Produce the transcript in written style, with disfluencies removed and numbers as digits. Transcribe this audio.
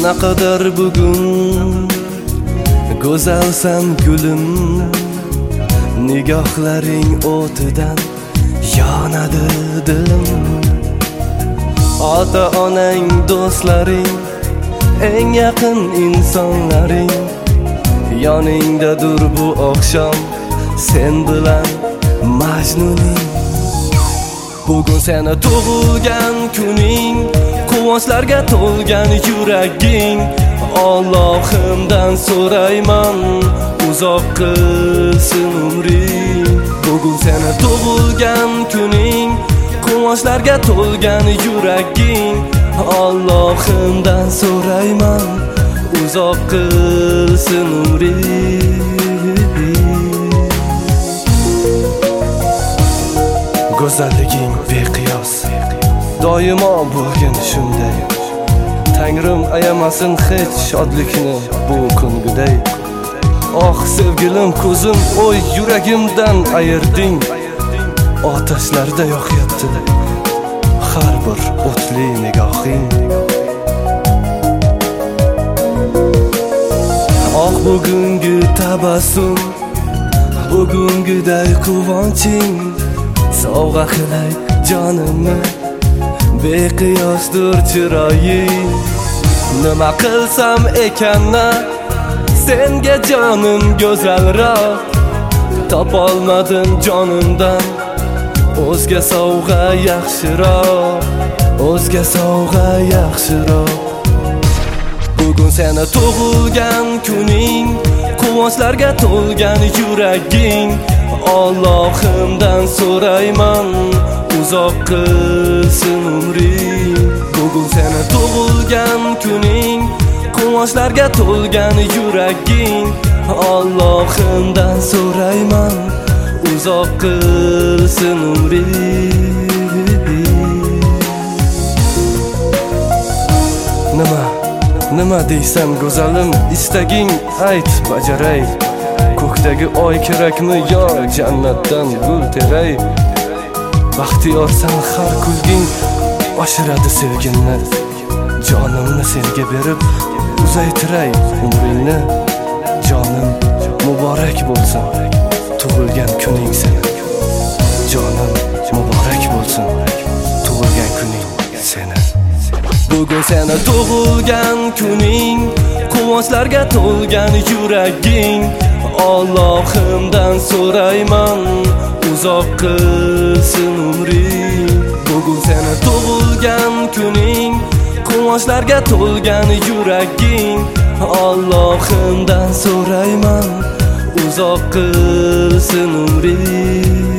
Naqadar bugun go'zalsan gulim, nigohlaring o'tidan yonadi dilim. Ota-onang, do'stlaring, eng yaqin insonlaring yoningdadir bu oqshom, sen bilan Majnuning. Bugun seni tug'ilgan kuning, quvonchlarga to'lgan yuraging. Allohimdan so'rayman, uzoq qilsin umring. Bugun seni tug'ilgan kuning, quvonchlarga to'lgan yuraging. Allohimdan so'rayman, uzoq qilsin umring. Go'zalliging beqiyos, doimo bo'lgin shunday. Tangrim ayamasin hech shodlikni bu kungiday. Oh sevgilim, ko'zim, o'y yuragimdan ayirding. Otashlarda yoqyapti har bir o'tli nigohing. Oh bugungi tabassum, bugungiday quvonching sovg'a qilay jonimni, beqiyosdir chiroying. Nima qilsam ekanna senga jonim go'zalroq, topolmadim jonimdan o'zga sovg'a yaxshiroq, o'zga sovg'a yaxshiroq. Bugun seni tug'ilgan kuning, quvonchlarga to'lgan yuraging. Allohimdan so'rayman, uzoq qilsin umring. Bugun seni tug'ilgan kuning, quvonchlarga to'lgan yuraging. Allohimdan so'rayman, uzoq qilsin umring. Nima deysan go'zalim, istaging ayt bajaray. Ko'kdagi oy kerakmi yo jannatdan gul teray? Baxtiyorsan har kulging oshiradi sevgimni. Jonimni senga berib uzaytiray umringni. Jonim muborak bo'lsin tug'ilgan kuning seni. Jonim muborak bo'lsin tug'ilgan kuning seni. Bugun seni tug'ilgan kuning, quvonchlarga to'lgan yuraging. Allohimdan so'rayman, uzoq qilsin umring. Bugun seni tug'ilgan kuning, quvonchlarga to'lgan yuraging. Allohimdan so'rayman, uzoq qilsin umring.